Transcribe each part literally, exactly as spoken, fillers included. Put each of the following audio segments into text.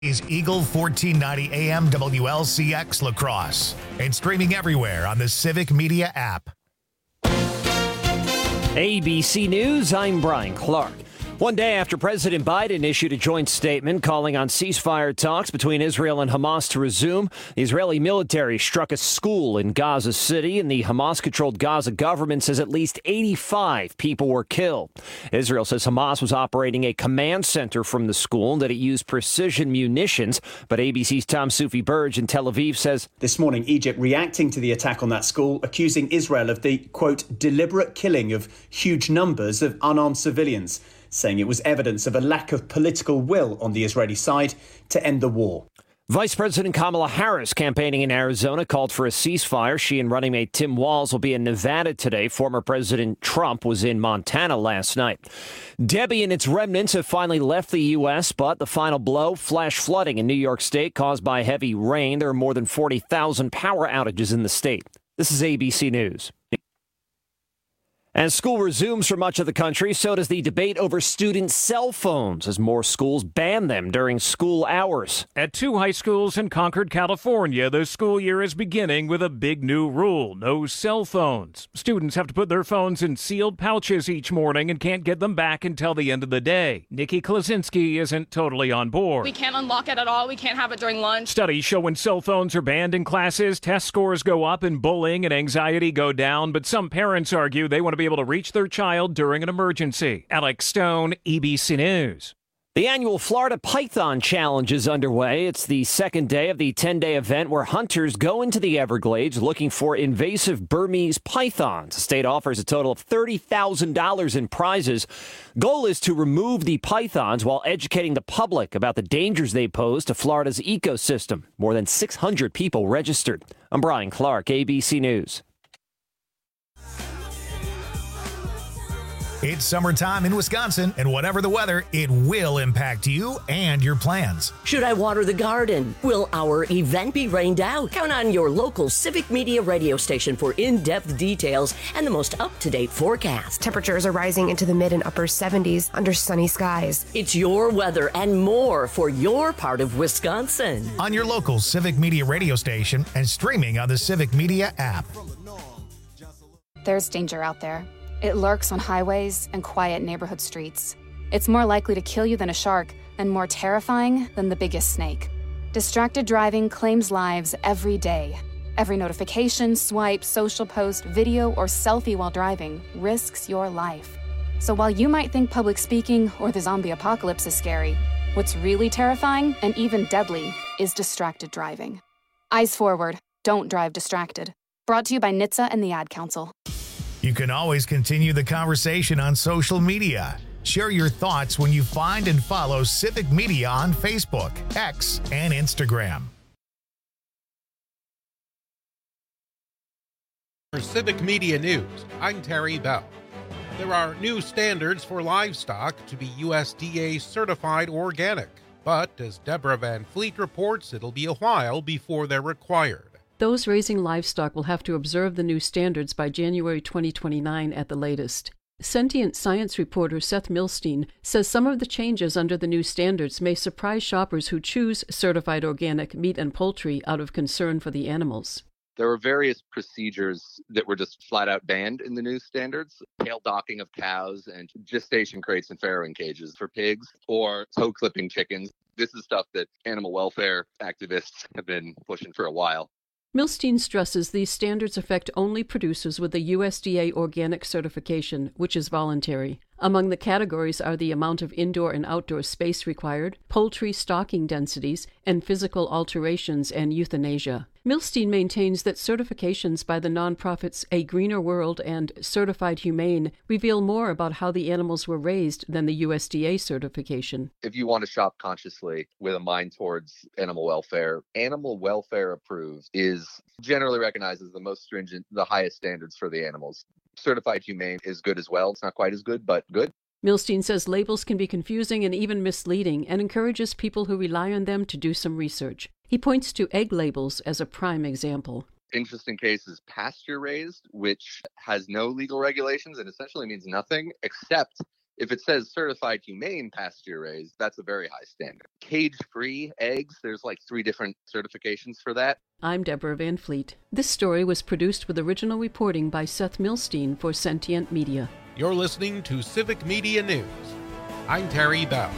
is Eagle fourteen ninety A M W L C X La Crosse and streaming everywhere on the Civic Media app. A B C News, I'm Brian Clark. One day after President Biden issued a joint statement calling on ceasefire talks between Israel and Hamas to resume, the Israeli military struck a school in Gaza City, and the Hamas-controlled Gaza government says at least eighty-five people were killed. Israel says Hamas was operating a command center from the school and that it used precision munitions, but A B C's Tom Soufi Burge in Tel Aviv says this morning Egypt reacting to the attack on that school, accusing Israel of the, quote, deliberate killing of huge numbers of unarmed civilians, saying it was evidence of a lack of political will on the Israeli side to end the war. Vice President Kamala Harris, campaigning in Arizona, called for a ceasefire. She and running mate Tim Walz will be in Nevada today. Former President Trump was in Montana last night. Debbie and its remnants have finally left the U S, but the final blow, flash flooding in New York State caused by heavy rain. There are more than forty thousand power outages in the state. This is A B C News. As school resumes for much of the country, so does the debate over student cell phones as more schools ban them during school hours. At two high schools in Concord, California, the school year is beginning with a big new rule: no cell phones. Students have to put their phones in sealed pouches each morning and can't get them back until the end of the day. Nikki Klasinski isn't totally on board. We can't unlock it at all. We can't have it during lunch. Studies show when cell phones are banned in classes, test scores go up and bullying and anxiety go down, but some parents argue they want to be able to reach their child during an emergency. Alex Stone, A B C News. The annual Florida Python Challenge is underway. It's the second day of the ten-day event where hunters go into the Everglades looking for invasive Burmese pythons. The state offers a total of thirty thousand dollars in prizes. Goal is to remove the pythons while educating the public about the dangers they pose to Florida's ecosystem. More than six hundred people registered. I'm Brian Clark, A B C News. It's summertime in Wisconsin, and whatever the weather, it will impact you and your plans. Should I water the garden? Will our event be rained out? Count on your local Civic Media radio station for in-depth details and the most up-to-date forecast. Temperatures are rising into the mid and upper seventies under sunny skies. It's your weather and more for your part of Wisconsin. On your local Civic Media radio station and streaming on the Civic Media app. There's danger out there. It lurks on highways and quiet neighborhood streets. It's more likely to kill you than a shark and more terrifying than the biggest snake. Distracted driving claims lives every day. Every notification, swipe, social post, video, or selfie while driving risks your life. So while you might think public speaking or the zombie apocalypse is scary, what's really terrifying and even deadly is distracted driving. Eyes forward. Don't drive distracted. Brought to you by N H T S A and the Ad Council. You can always continue the conversation on social media. Share your thoughts when you find and follow Civic Media on Facebook, X, and Instagram. For Civic Media News, I'm Terry Bell. There are new standards for livestock to be U S D A certified organic, but as Deborah Van Fleet reports, it'll be a while before they're required. Those raising livestock will have to observe the new standards by January twenty twenty-nine at the latest. Sentient Science reporter Seth Milstein says some of the changes under the new standards may surprise shoppers who choose certified organic meat and poultry out of concern for the animals. There were various procedures that were just flat out banned in the new standards. Tail docking of cows and gestation crates and farrowing cages for pigs, or toe clipping chickens. This is stuff that animal welfare activists have been pushing for a while. Milstein stresses these standards affect only producers with a U S D A organic certification, which is voluntary. Among the categories are the amount of indoor and outdoor space required, poultry stocking densities, and physical alterations and euthanasia. Milstein maintains that certifications by the nonprofits A Greener World and Certified Humane reveal more about how the animals were raised than the U S D A certification. If you want to shop consciously with a mind towards animal welfare, Animal Welfare Approved is generally recognized as the most stringent, the highest standards for the animals. Certified Humane is good as well. It's not quite as good, but good. Milstein says labels can be confusing and even misleading and encourages people who rely on them to do some research. He points to egg labels as a prime example. Interesting case is pasture raised, which has no legal regulations and essentially means nothing except If it says certified humane pasture raised, that's a very high standard. Cage-free eggs, there's like three different certifications for that. I'm Deborah Van Fleet. This story was produced with original reporting by Seth Milstein for Sentient Media. You're listening to Civic Media News. I'm Terry Bell.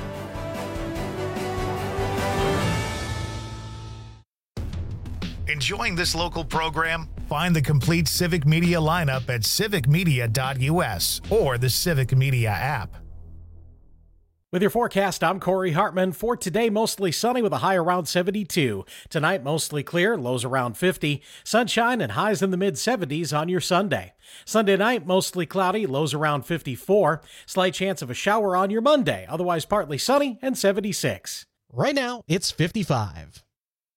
Enjoying this local program? Find the complete Civic Media lineup at civic media dot u s or the Civic Media app. With your forecast, I'm Corey Hartman. For today, mostly sunny with a high around seventy-two. Tonight, mostly clear, lows around fifty. Sunshine and highs in the mid-seventies on your Sunday. Sunday night, mostly cloudy, lows around fifty-four. Slight chance of a shower on your Monday, otherwise partly sunny and seventy-six. Right now, it's fifty-five.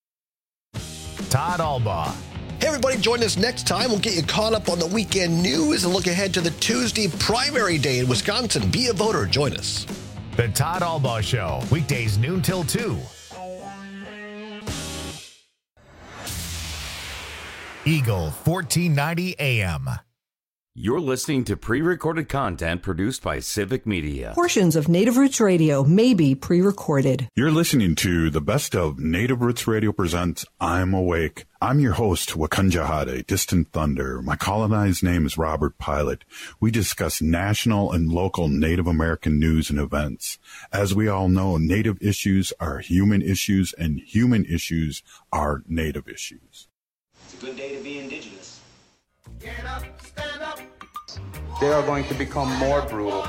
Todd Albaugh. Hey everybody, join us next time. We'll get you caught up on the weekend news and look ahead to the Tuesday primary day in Wisconsin. Be a voter. Join us. The Todd Albaugh Show, weekdays noon till two. Eagle fourteen ninety A M. You're listening to pre-recorded content produced by Civic Media. Portions of Native Roots Radio may be pre-recorded. You're listening to the best of Native Roots Radio presents I'm Awake. I'm your host, Wakunjahade, Distant Thunder. My colonized name is Robert Pilot. We discuss national and local Native American news and events. As we all know, Native issues are human issues, and human issues are Native issues. It's a good day to be Indigenous. Get up, stand up. They are going to become more brutal.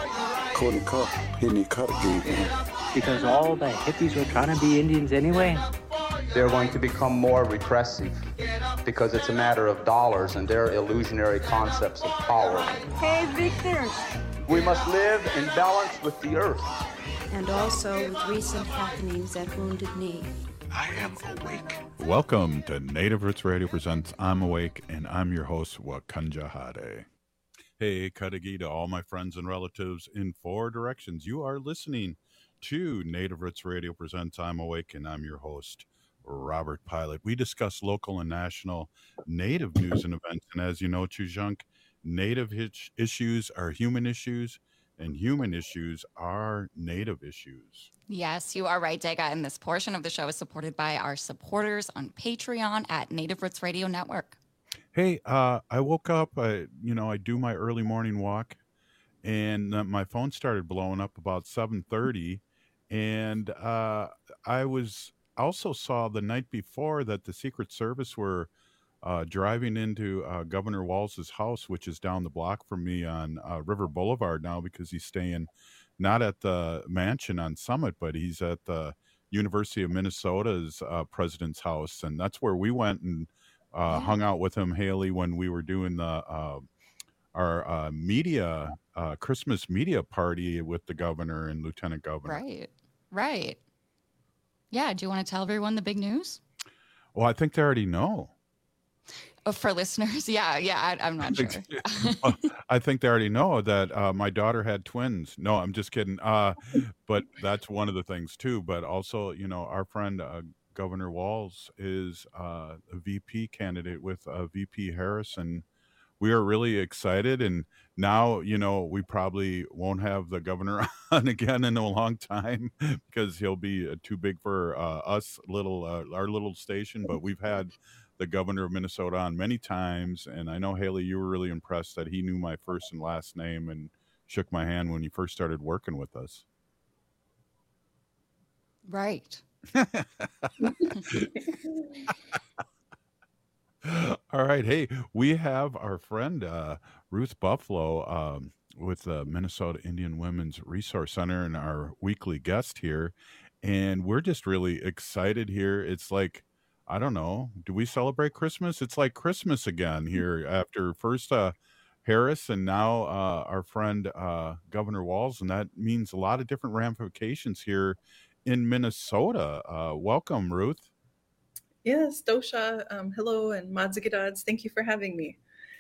Because all the hippies were trying to be Indians anyway. They're going to become more repressive because it's a matter of dollars and their illusionary concepts of power. Hey, Victor. We must live in balance with the earth. And also with recent happenings at Wounded Knee. I am awake. Welcome to Native Roots Radio presents I'm Awake, and I'm your host, Wakunjahade. Hey, Kadagi, to all my friends and relatives in four directions. You are listening to Native Roots Radio presents I'm Awake, and I'm your host, Robert Pilot. We discuss local and national Native news and events, and as you know, Chujunk, Native hitch issues are human issues, and human issues are Native issues. Yes, you are right, Dega, and this portion of the show is supported by our supporters on Patreon at Native Roots Radio Network. Hey, uh, I woke up, I, you know, I do my early morning walk, and uh, my phone started blowing up about seven thirty, and uh, I was also saw the night before that the Secret Service were uh, driving into uh, Governor Walz's house, which is down the block from me on uh, River Boulevard now, because he's staying not at the mansion on Summit, but he's at the University of Minnesota's uh, president's house, and that's where we went and uh, hung out with him, Haley, when we were doing the uh, our uh, media uh, Christmas media party with the governor and lieutenant governor. Right, right. Yeah. Do you want to tell everyone the big news? Well, I think they already know. Oh, for listeners, yeah, yeah. I, I'm not sure. I think they already know that uh, my daughter had twins. No, I'm just kidding. Uh, but that's one of the things too. But also, you know, our friend uh, Governor Walz is uh, a V P candidate with uh, V P Harris, and we are really excited. And now, you know, we probably won't have the governor on again in a long time because he'll be uh, too big for uh, us, little uh, our little station. But we've had the governor of Minnesota on many times, and I know, Haley, you were really impressed that he knew my first and last name and shook my hand when he first started working with us. Right. All right. Hey, we have our friend uh, Ruth Buffalo um, with the Minnesota Indian Women's Resource Center and our weekly guest here. And we're just really excited here. It's like, I don't know, do we celebrate Christmas? It's like Christmas again here after first uh, Harris and now uh, our friend uh, Governor Walz. And that means a lot of different ramifications here in Minnesota. Uh, welcome, Ruth. Yes, Dosha. Um, hello, and Madzigidads. Thank you for having me.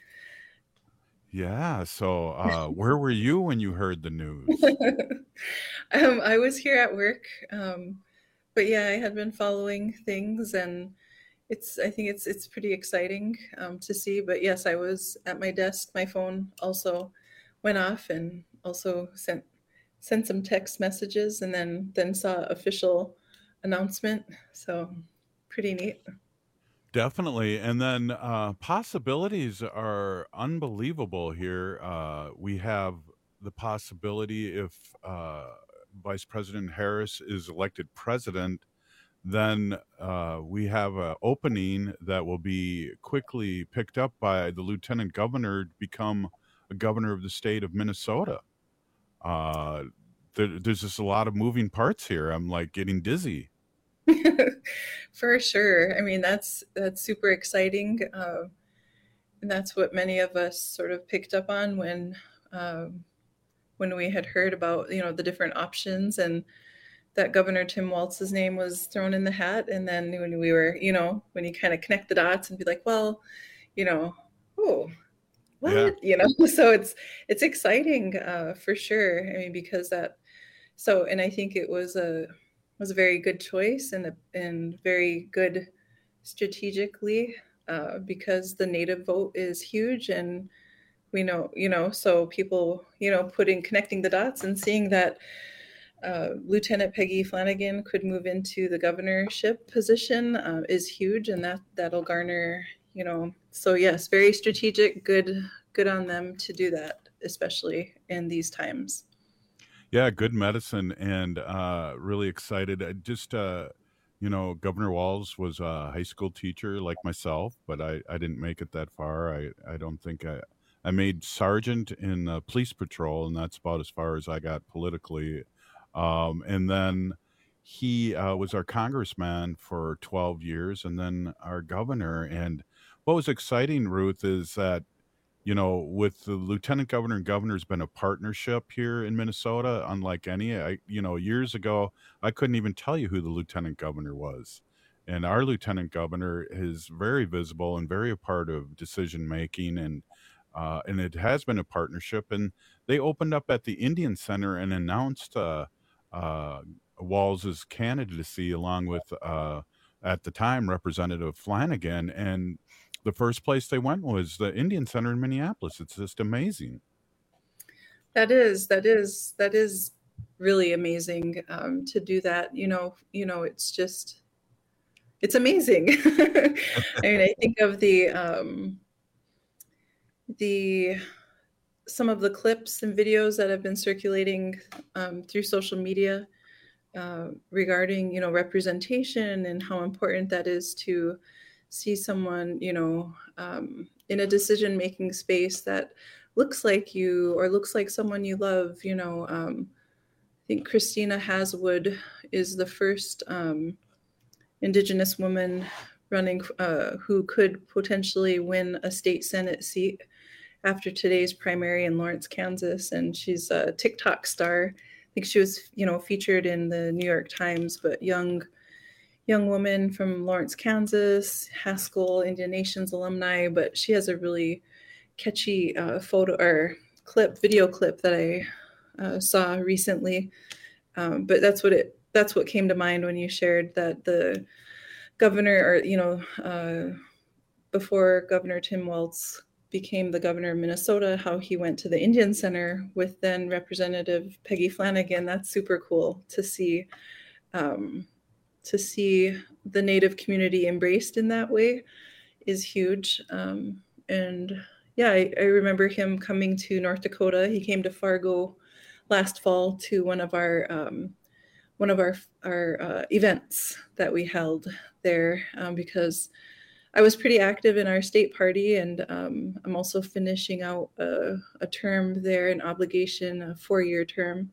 Yeah. So uh, where were you when you heard the news? um, I was here at work. Um, but yeah, I had been following things, and it's, I think it's, it's pretty exciting um, to see. But yes, I was at my desk. My phone also went off and also sent sent some text messages and then then saw official announcement. So pretty neat. Definitely. And then uh, possibilities are unbelievable here. Uh, we have the possibility if uh, Vice President Harris is elected president, then uh, we have an opening that will be quickly picked up by the lieutenant governor to become a governor of the state of Minnesota. Uh, there, there's just a lot of moving parts here. I'm like getting dizzy. For sure. I mean, that's that's super exciting. Uh, and that's what many of us sort of picked up on when um, when we had heard about, you know, the different options and that Governor Tim Walz's name was thrown in the hat. And then when we were, you know, when you kind of connect the dots and be like, well, you know, oh, what? Yeah. You know, so it's it's exciting uh, for sure. I mean, because that, so, and I think it was a was a very good choice and a, and very good strategically uh, because the Native vote is huge, and we know, you know, so people, you know, putting connecting the dots and seeing that uh, Lieutenant Peggy Flanagan could move into the governorship position uh, is huge, and that that'll garner, you know, so yes, very strategic, good, good on them to do that, especially in these times. Yeah, good medicine, and uh, really excited. I just, uh, you know, Governor Walz was a high school teacher like myself, but I, I didn't make it that far. I, I don't think I, I made sergeant in uh, police patrol, and that's about as far as I got politically. Um, and then he uh, was our congressman for twelve years, and then our governor. And what was exciting, Ruth, is that, you know, with the lieutenant governor and governor has been a partnership here in Minnesota, unlike any. I, you know, years ago, I couldn't even tell you who the lieutenant governor was. And our lieutenant governor is very visible and very a part of decision making. And uh, and it has been a partnership. And they opened up at the Indian Center and announced uh, uh, Walz's candidacy along with, uh, at the time, Representative Flanagan. And the first place they went was the Indian Center in Minneapolis. It's just amazing. That is, that is, that is really amazing um, to do that. You know, you know, it's just, it's amazing. I mean, I think of the, um, the, some of the clips and videos that have been circulating um, through social media uh, regarding, you know, representation and how important that is to see someone, you know, um, in a decision-making space that looks like you or looks like someone you love. You know, um, I think Christina Haswood is the first um, Indigenous woman running uh, who could potentially win a state Senate seat after today's primary in Lawrence, Kansas. And she's a TikTok star. I think she was, you know, featured in the New York Times, but young young woman from Lawrence, Kansas, Haskell Indian Nations alumni, but she has a really catchy uh, photo or clip, video clip that I uh, saw recently. Um, but that's what it, that's what came to mind when you shared that the governor, or, you know, uh, before Governor Tim Walz became the governor of Minnesota, how he went to the Indian Center with then Representative Peggy Flanagan. That's super cool to see. Um, to see the Native community embraced in that way is huge. Um, and yeah, I, I remember him coming to North Dakota. He came to Fargo last fall to one of our um, one of our our uh, events that we held there um, because I was pretty active in our state party, and um, I'm also finishing out a, a term there, an obligation, a four-year term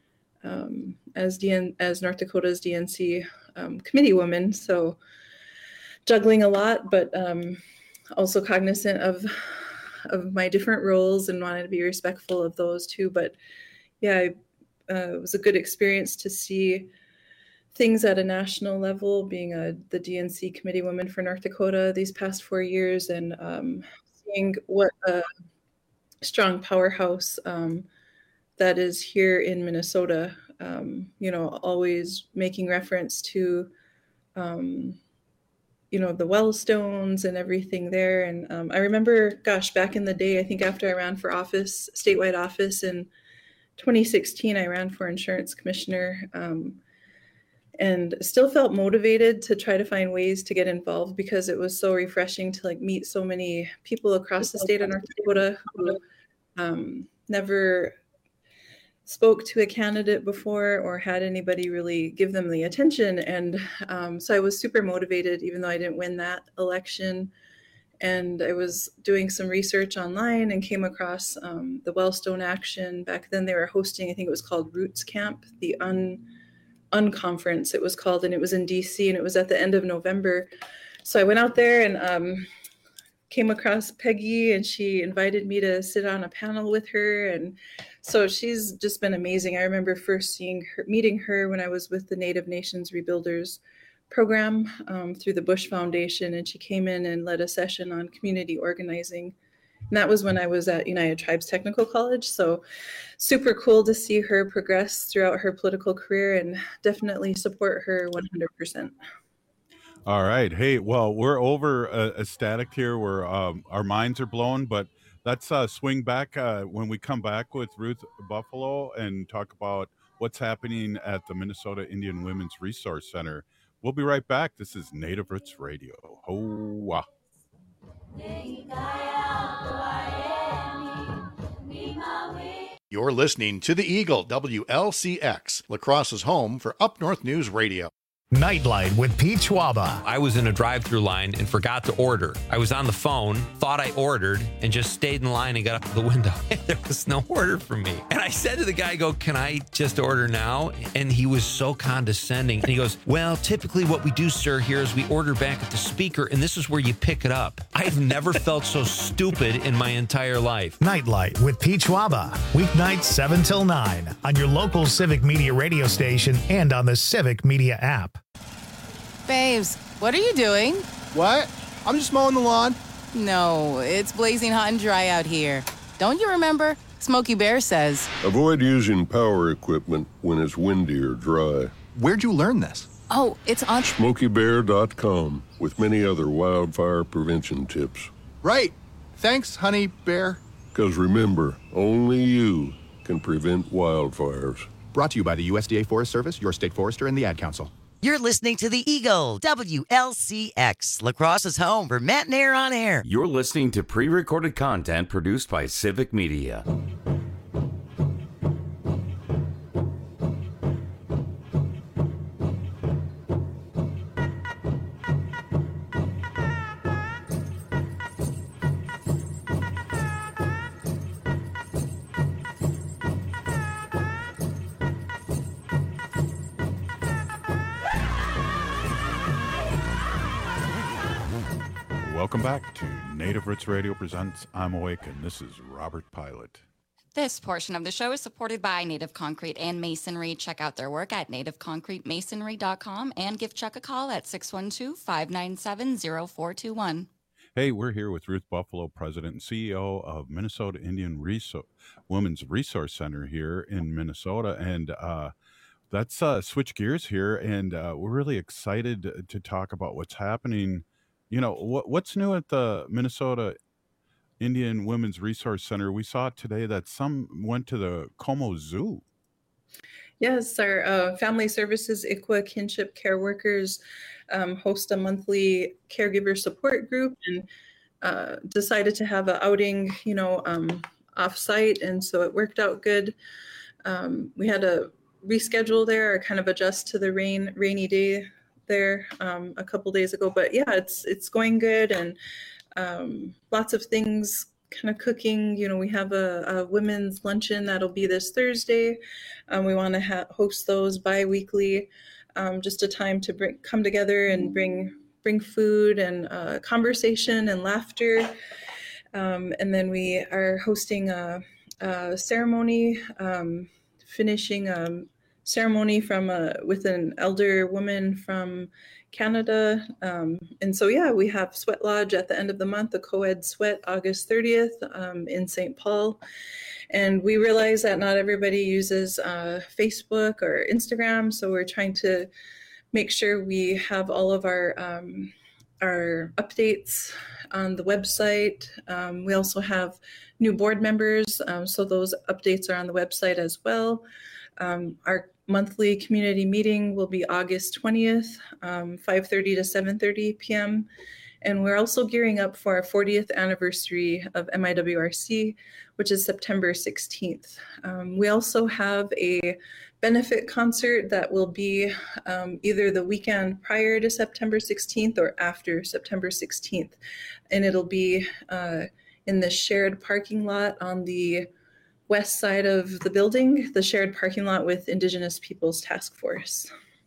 um, as D N as North Dakota's D N C Um, committee woman, so juggling a lot, but um, also cognizant of of my different roles and wanted to be respectful of those too. But yeah, I, uh, it was a good experience to see things at a national level, being a the D N C committee woman for North Dakota these past four years, and um, seeing what a strong powerhouse um, that is here in Minnesota. Um, you know, always making reference to, um, you know, the Wellstones and everything there. And um, I remember, gosh, back in the day, I think after I ran for office, statewide office in twenty sixteen, I ran for insurance commissioner, um, and still felt motivated to try to find ways to get involved because it was so refreshing to like meet so many people across the state of North Dakota who um, never spoke to a candidate before or had anybody really give them the attention. And um, so I was super motivated, even though I didn't win that election. And I was doing some research online and came across um, the Wellstone Action. Back then they were hosting, I think it was called Roots Camp, the un, unconference it was called, and it was in D C, and it was at the end of November. So I went out there and um, came across Peggy, and she invited me to sit on a panel with her. And so she's just been amazing. I remember first seeing her, meeting her when I was with the Native Nations Rebuilders program um, through the Bush Foundation, and she came in and led a session on community organizing. And that was when I was at United Tribes Technical College. So super cool to see her progress throughout her political career, and definitely support her one hundred percent. All right. Hey, well, we're over uh, ecstatic here. We're um, our minds are blown, but let's uh, swing back uh, when we come back with Ruth Buffalo and talk about what's happening at the Minnesota Indian Women's Resource Center. We'll be right back. This is Native Roots Radio. Hoa. You're listening to The Eagle, W L C X, La Crosse's home for Up North News Radio. Nightlight with Pete Schwaba. I was in a drive-thru line and forgot to order. I was on the phone, thought I ordered, and just stayed in line and got up to the window. There was no order for me. And I said to the guy, I go, can I just order now? And he was so condescending. And he goes, well, typically what we do, sir, here is we order back at the speaker, and this is where you pick it up. I've never felt so stupid in my entire life. Nightlight with Pete Schwaba. Weeknights seven till nine on your local Civic Media radio station and on the Civic Media app. Babes, what are you doing? What? I'm just mowing the lawn. No, it's blazing hot and dry out here. Don't you remember? Smokey Bear says. Avoid using power equipment when it's windy or dry. Where'd you learn this? Oh, it's on smokey bear dot com with many other wildfire prevention tips. Right. Thanks, honey bear. Because remember, only you can prevent wildfires. Brought to you by the U S D A Forest Service, your state forester, and the Ad Council. You're listening to The Eagle, W L C X, La Crosse's home for Matt and Air on Air. You're listening to pre-recorded content produced by Civic Media. Welcome back to Native Roots Radio presents I'm Awake, and this is Robert Pilot. This portion of the show is supported by Native Concrete and Masonry. Check out their work at native concrete masonry dot com and give Chuck a call at six one two, five nine seven, zero four two one. Hey, we're here with Ruth Buffalo, President and C E O of Minnesota Indian Resor- Women's Resource Center here in Minnesota, and uh, let's uh, switch gears here, and uh, we're really excited to talk about what's happening. You know, what what's new at the Minnesota Indian Women's Resource Center? We saw today that some went to the Como Zoo. Yes, our uh, Family Services I C W A Kinship Care Workers um, host a monthly caregiver support group, and uh, decided to have an outing, you know, um, off-site, and so it worked out good. Um, we had to reschedule there or kind of adjust to the rain rainy day there um, a couple days ago, but yeah, it's it's going good, and um, lots of things kind of cooking. You know, we have a, a women's luncheon that'll be this Thursday. Um, we want to ha- host those bi-weekly, um, just a time to bring come together and bring bring food and uh, conversation and laughter. Um, and then we are hosting a, a ceremony, um, finishing a ceremony from a, with an elder woman from Canada. Um, and so, yeah, we have Sweat Lodge at the end of the month, the co-ed sweat, August thirtieth um, in Saint Paul. And we realize that not everybody uses uh, Facebook or Instagram. So we're trying to make sure we have all of our um, our updates on the website. Um, we also have new board members, um, so those updates are on the website as well. Um, our monthly community meeting will be August twentieth, um, five thirty to seven thirty p.m. And we're also gearing up for our fortieth anniversary of M I W R C, which is September sixteenth. Um, we also have a benefit concert that will be um, either the weekend prior to September sixteenth or after September sixteenth. And it'll be uh, in the shared parking lot on the west side of the building, the shared parking lot with Indigenous Peoples Task Force.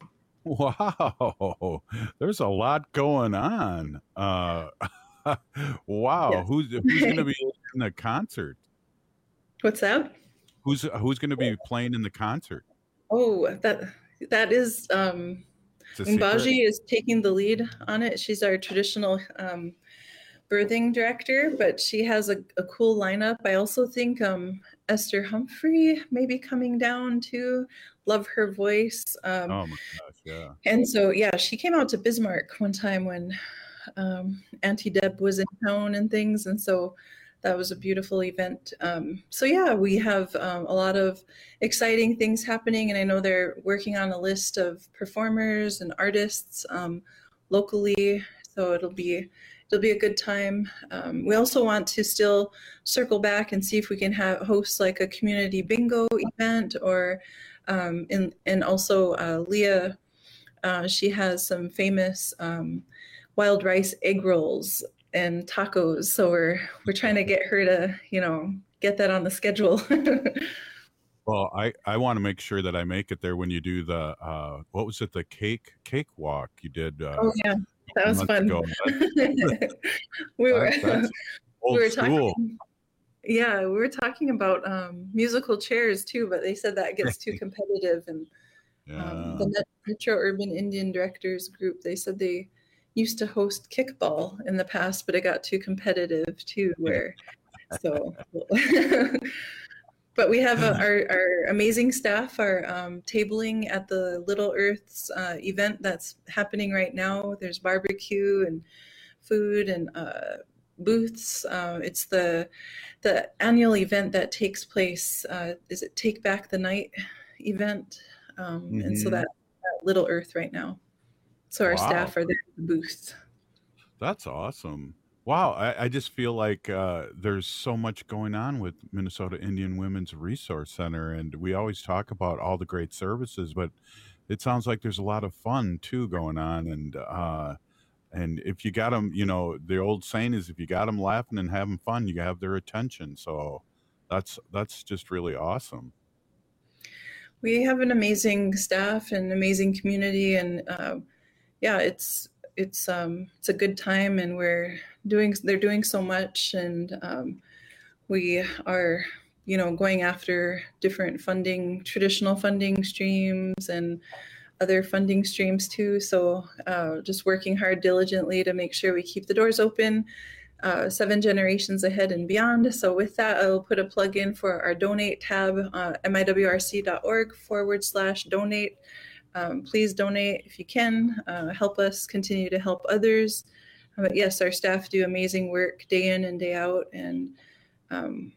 Wow, there's a lot going on. Uh, wow, Yes. who's who's going to be in the concert? What's that? Who's who's going to be playing in the concert? Oh, that that is um It's a secret? Mbaji is taking the lead on it. She's our traditional um birthing director, but she has a, a cool lineup. I also think um Esther Humphrey may be coming down too. Love her voice. Um Oh my gosh, yeah. and so yeah, she came out to Bismarck one time when um Auntie Deb was in town and things, and so that was a beautiful event. Um, so yeah, we have um, a lot of exciting things happening, and I know they're working on a list of performers and artists um, locally. So it'll be it'll be a good time. Um, we also want to still circle back and see if we can have host like a community bingo event, or um, and and also uh, Leah, uh, she has some famous um, wild rice egg rolls and tacos, so we're we're trying to get her to, you know, get that on the schedule. Well, I, I want to make sure that I make it there when you do the uh, what was it, the cake cake walk you did? Uh, Oh yeah, that was months fun. ago. That- we were that- that's we old were school. talking. Yeah, we were talking about um, musical chairs too, but they said that gets too competitive. And um, the Met- Metro Urban Indian Directors Group, they said they used to host kickball in the past, but it got too competitive too. Where so, but we have uh, our our amazing staff are um, tabling at the Little Earths uh, event that's happening right now. There's barbecue and food and uh, booths. Uh, it's the the annual event that takes place. Uh, is it Take Back the Night event? Um, And so Mhm. that, that Little Earth right now. So our Wow. staff are there at the booth. That's awesome. Wow, I, I just feel like uh, there's so much going on with Minnesota Indian Women's Resource Center, and we always talk about all the great services, but it sounds like there's a lot of fun too going on. And uh, and if you got them, you know, the old saying is, if you got them laughing and having fun, you have their attention. So that's that's just really awesome. We have an amazing staff and amazing community, and uh, yeah, it's it's um, it's a good time, and we're doing they're doing so much, and um, we are, you know, going after different funding, traditional funding streams and other funding streams too. So uh, just working hard diligently to make sure we keep the doors open, uh, seven generations ahead and beyond. So with that, I'll put a plug in for our donate tab, uh, miwrc.org forward slash donate. Um, please donate if you can, uh, help us continue to help others. Uh, But yes, our staff do amazing work day in and day out. And um,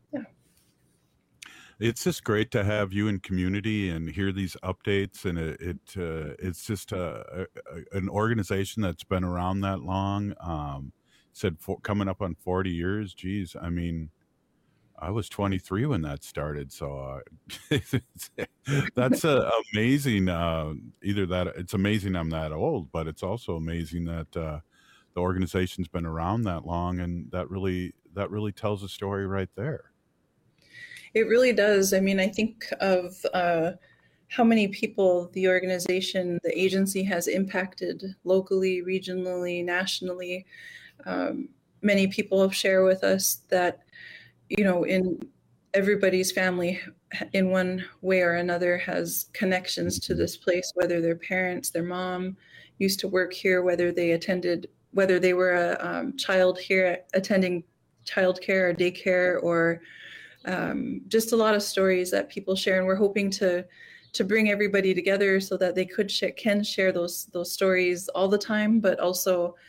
It's just great to have you in community and hear these updates, and it, it uh, it's just a, a, an organization that's been around that long. Um, said for, coming up on forty years. Geez, I mean, I was twenty-three when that started, so uh, that's uh, amazing. Uh, either that, it's amazing I'm that old, but it's also amazing that uh, the organization's been around that long, and that really that really tells a story right there. it really does. I mean, I think of uh, how many people the organization, the agency has impacted locally, regionally, nationally. Um, many people share with us that, you know, in everybody's family in one way or another has connections to this place, whether their parents, their mom used to work here, whether they attended, whether they were a um, child here attending childcare or daycare, or um, just a lot of stories that people share. And we're hoping to to bring everybody together so that they could sh- can share those those stories all the time, but also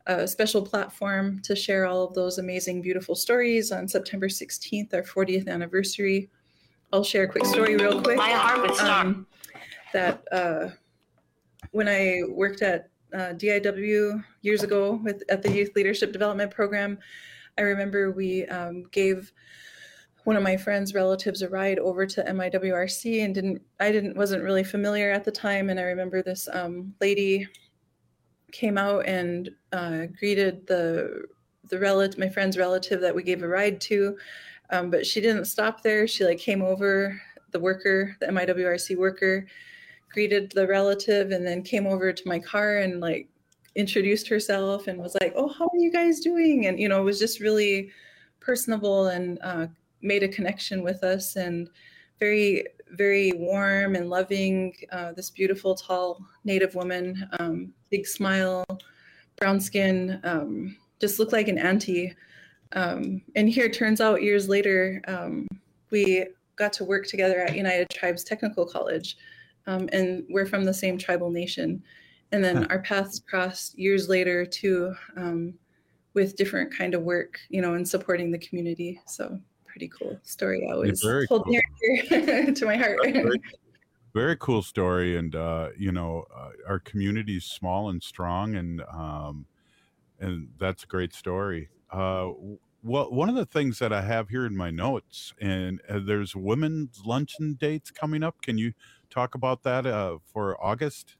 a special platform to share all of those amazing, beautiful stories on September sixteenth, our fortieth anniversary. I'll share a quick story real quick. My heart would stop. Um, that uh, when I worked at uh, D I W years ago with at the Youth Leadership Development Program, I remember we um, gave one of my friends' relatives a ride over to M I W R C, and didn't I didn't wasn't really familiar at the time. And I remember this um, lady came out and uh, greeted the the relative, my friend's relative that we gave a ride to. Um, but she didn't stop there. She like came over, the worker, the M I W R C worker, greeted the relative, and then came over to my car and like introduced herself and was like, "Oh, how are you guys doing?" And, you know, it was just really personable and uh, made a connection with us, and very, very warm and loving. Uh, this beautiful, tall Native woman, um, big smile, brown skin, um, just looked like an auntie. Um, and here it turns out years later, um, we got to work together at United Tribes Technical College, um, and we're from the same tribal nation. And then our paths crossed years later too, um, with different kind of work, you know, and supporting the community. So pretty cool story. I always Yeah, very hold cool. near to my heart. Very, very cool story. And, uh, you know, uh, our community is small and strong, and um, and that's a great story. Uh, well, one of the things that I have here in my notes, and uh, there's women's luncheon dates coming up. Can you talk about that uh, for August?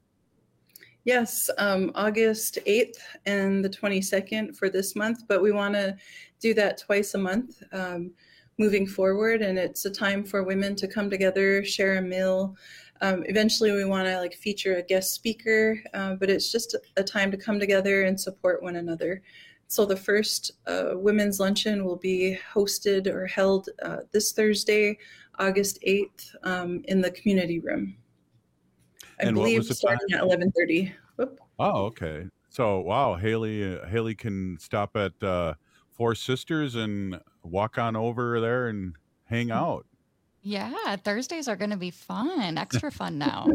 Yes, um, August eighth and the twenty-second for this month, but we want to do that twice a month um, moving forward. And it's a time for women to come together, share a meal. Um, eventually we want to like feature a guest speaker, uh, but it's just a time to come together and support one another. So the first uh, women's luncheon will be hosted or held uh, this Thursday, August eighth, um, in the community room. I And what believe was the starting time? at eleven thirty. Oh, okay. So, wow, Haley, uh, Haley can stop at uh, Four Sisters and walk on over there and hang out. Yeah, Thursdays are going to be fun, extra fun now.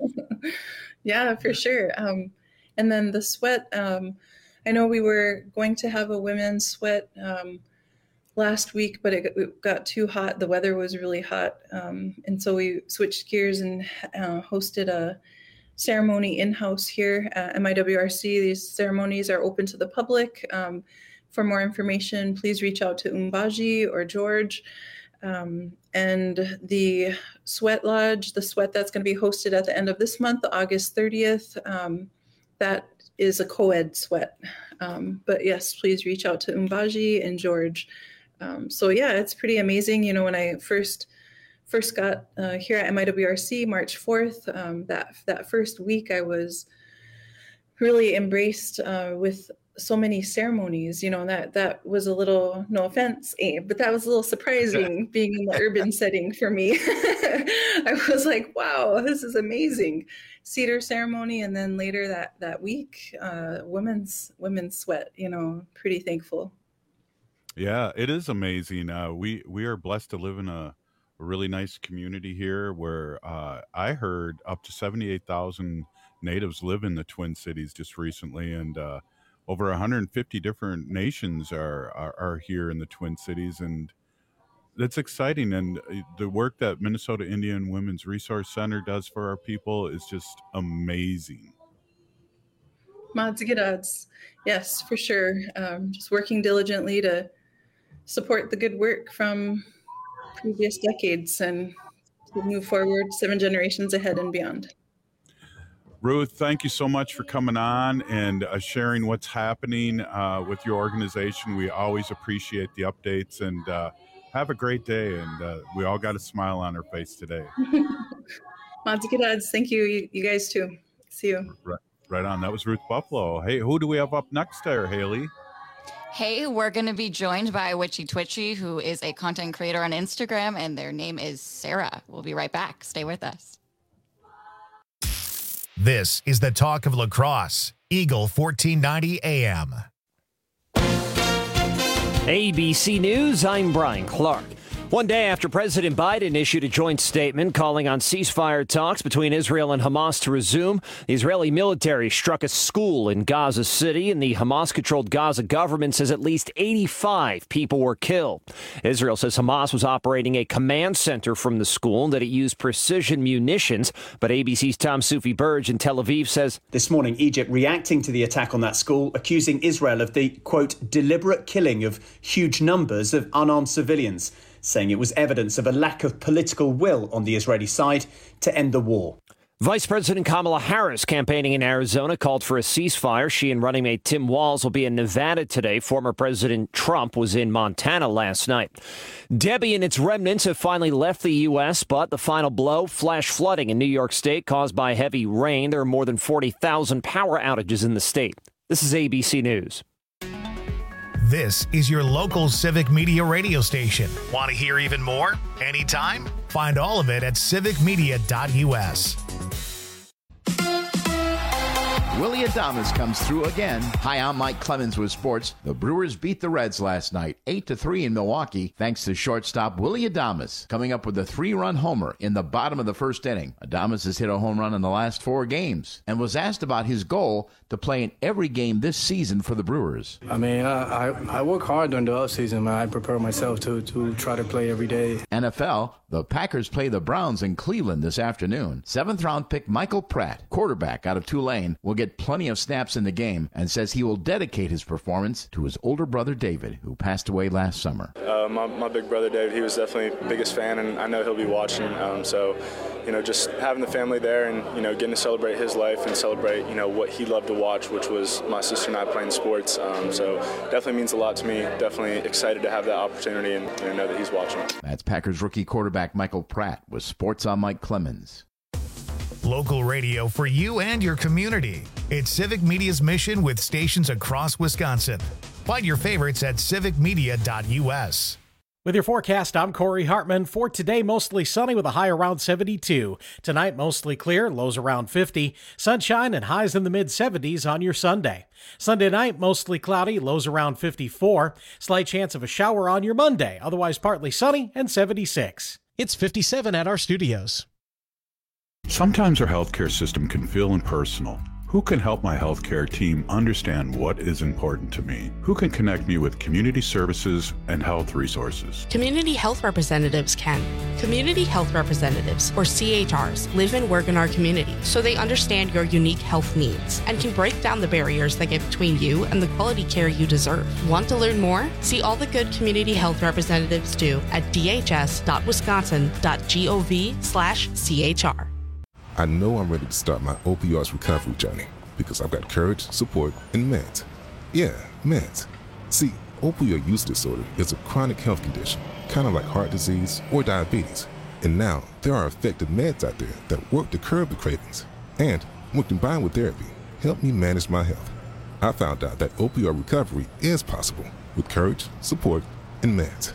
Yeah, for sure. Um, and then the sweat, um, I know we were going to have a women's sweat um, last week, but it got, it got too hot. The weather was really hot. Um, and so we switched gears and uh, hosted a ceremony in-house here at M I W R C. These ceremonies are open to the public. Um, for more information, please reach out to Umbaji or George. Um, and the sweat lodge, the sweat that's going to be hosted at the end of this month, August thirtieth, um, that is a co-ed sweat. Um, but yes, please reach out to Umbaji and George. Um, so yeah, it's pretty amazing. You know, when I first first got uh, here at M I W R C, March fourth, um, that that first week I was really embraced uh, with so many ceremonies. You know, that that was a little, no offense, Abe, but that was a little surprising being in the urban setting for me. I was like, wow, this is amazing. Cedar ceremony, and then later that that week, uh, women's women's sweat. You know, pretty thankful. Yeah, it is amazing. Uh, we we are blessed to live in a, a really nice community here where uh, I heard up to seventy-eight thousand natives live in the Twin Cities just recently, and uh, over one hundred fifty different nations are, are are here in the Twin Cities, and that's exciting. And the work that Minnesota Indian Women's Resource Center does for our people is just amazing. Mods get odds. Yes, for sure. Um, just working diligently to support the good work from previous decades and to move forward seven generations ahead and beyond. Ruth, thank you so much for coming on and uh, sharing what's happening uh, with your organization. We always appreciate the updates, and uh, have a great day. And uh, we all got a smile on our face today. Mods get odds. Thank you. you. You guys too. See you. Right, right on. That was Ruth Buffalo. Hey, who do we have up next there, Haley? Hey, we're going to be joined by Witchy Twitchy, who is a content creator on Instagram, and their name is Sarah. We'll be right back. Stay with us. This is the Talk of La Crosse, Eagle fourteen ninety A M. A B C News, I'm Brian Clark. One day after President Biden issued a joint statement calling on ceasefire talks between Israel and Hamas to resume, the Israeli military struck a school in Gaza City, and the Hamas-controlled Gaza government says at least eighty-five people were killed. Israel says Hamas was operating a command center from the school and that it used precision munitions, but A B C's Tom Sufi Burge in Tel Aviv says this morning Egypt reacting to the attack on that school, accusing Israel of the, quote, deliberate killing of huge numbers of unarmed civilians, saying it was evidence of a lack of political will on the Israeli side to end the war. Vice President Kamala Harris, campaigning in Arizona, called for a ceasefire. She and running mate Tim Walz will be in Nevada today. Former President Trump was in Montana last night. Debbie and its remnants have finally left the U S, but the final blow, flash flooding in New York State caused by heavy rain. There are more than forty thousand power outages in the state. This is A B C News. This is your local Civic Media radio station. Want to hear even more? Anytime? Find all of it at civic media dot u s. Willie Adames comes through again. Hi, I'm Mike Clemens with sports. The Brewers beat the Reds last night, eight to three in Milwaukee, thanks to shortstop Willie Adames coming up with a three-run homer in the bottom of the first inning. Adames has hit a home run in the last four games and was asked about his goal to play in every game this season for the Brewers. I mean, I, I, I work hard during the offseason, man. I prepare myself to, to try to play every day. N F L, the Packers play the Browns in Cleveland this afternoon. Seventh-round pick Michael Pratt, quarterback out of Tulane, will get plenty of snaps in the game and says he will dedicate his performance to his older brother David, who passed away last summer. Uh, my, my big brother David, he was definitely the biggest fan, and I know he'll be watching. Um, so, you know, just having the family there and, you know, getting to celebrate his life and celebrate, you know, what he loved to watch, which was my sister and I playing sports. Um, so definitely means a lot to me. Definitely excited to have that opportunity and, and know that he's watching. That's Packers rookie quarterback Michael Pratt with Sports on Mike Clemens. Local radio for you and your community. It's Civic Media's mission with stations across Wisconsin. Find your favorites at civic media dot u s. With your forecast, I'm Corey Hartman. For today, mostly sunny with a high around seventy-two. Tonight, mostly clear, lows around fifty. Sunshine and highs in the mid seventies on your Sunday. Sunday night, mostly cloudy, lows around fifty-four. Slight chance of a shower on your Monday, otherwise partly sunny and seventy-six. It's fifty-seven at our studios. Sometimes our healthcare system can feel impersonal. Who can help my healthcare team understand what is important to me? Who can connect me with community services and health resources? Community health representatives can. Community health representatives, or C H Rs, live and work in our community, so they understand your unique health needs and can break down the barriers that get between you and the quality care you deserve. Want to learn more? See all the good community health representatives do at d h s dot wisconsin dot gov slash c h r. I know I'm ready to start my opioids recovery journey because I've got courage, support, and meds. Yeah, meds. See, opioid use disorder is a chronic health condition, kind of like heart disease or diabetes. And now there are effective meds out there that work to curb the cravings. And when combined with therapy, help me manage my health. I found out that opioid recovery is possible with courage, support, and meds.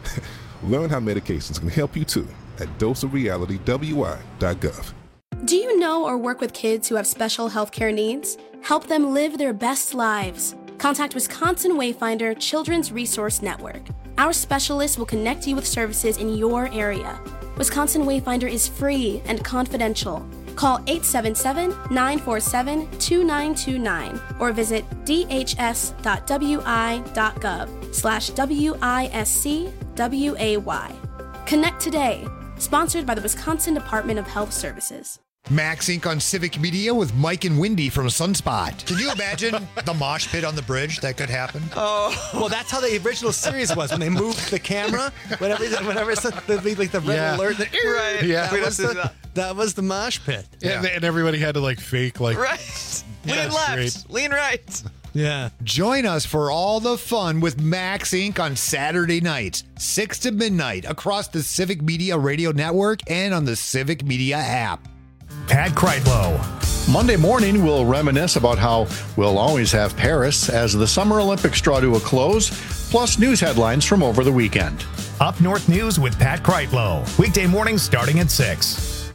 Learn how medications can help you too at dose of reality w i dot gov. Do you know or work with kids who have special healthcare needs? Help them live their best lives. Contact Wisconsin Wayfinder Children's Resource Network. Our specialists will connect you with services in your area. Wisconsin Wayfinder is free and confidential. Call eight seven seven, nine four seven, two nine two nine or visit d h s dot w i dot gov slash W I S C W A Y. Connect today. Sponsored by the Wisconsin Department of Health Services. Max Incorporated on Civic Media with Mike and Wendy from Sunspot. Can you imagine the mosh pit on the bridge that could happen? Oh, well, that's how the original series was when they moved the camera. Whenever, whenever it's the, like the red yeah. alert, the, right? Yeah, that was the, that was the mosh pit. Yeah, and, and everybody had to like fake like right. Yeah, lean left, great. lean right. Yeah. Join us for all the fun with Max Incorporated on Saturday nights, six to midnight, across the Civic Media Radio Network and on the Civic Media app. Pat Kreitlow. Monday morning, we'll reminisce about how we'll always have Paris as the Summer Olympics draw to a close, plus news headlines from over the weekend. Up North News with Pat Kreitlow. Weekday mornings starting at six.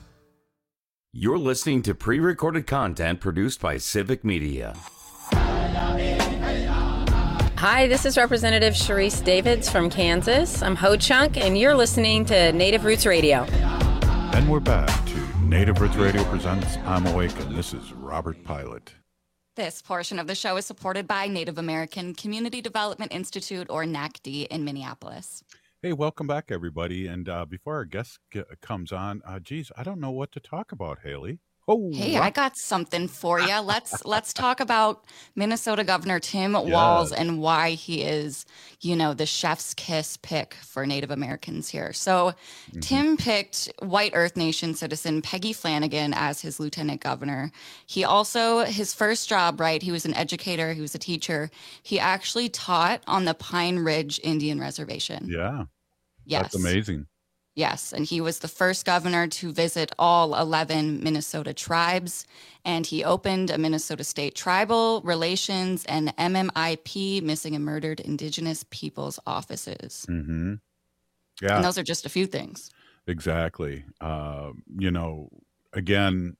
You're listening to pre-recorded content produced by Civic Media. Hi, this is Representative Sharice Davids from Kansas. I'm Ho Chunk, and you're listening to Native Roots Radio. And we're back to Native Roots Radio presents I'm Awake, and this is Robert Pilot. This portion of the show is supported by Native American Community Development Institute, or N A C D, in Minneapolis. Hey, welcome back, everybody. And uh, before our guest g- comes on, uh, geez, I don't know what to talk about, Haley. Oh, Hey, wow. I got something for you. Let's let's talk about Minnesota Governor Tim Walz Yes. and why he is, you know, the chef's kiss pick for Native Americans here. So Mm-hmm. Tim picked White Earth Nation citizen Peggy Flanagan as his lieutenant governor. He also, his first job, right, he was an educator, he was a teacher. He actually taught on the Pine Ridge Indian Reservation. Yeah. Yes. That's amazing. Yes, and he was the first governor to visit all eleven Minnesota tribes, and he opened a Minnesota State Tribal Relations and M M I P, Missing and Murdered Indigenous Peoples offices. Mm-hmm. Yeah. And those are just a few things. Exactly. Uh, you know, again,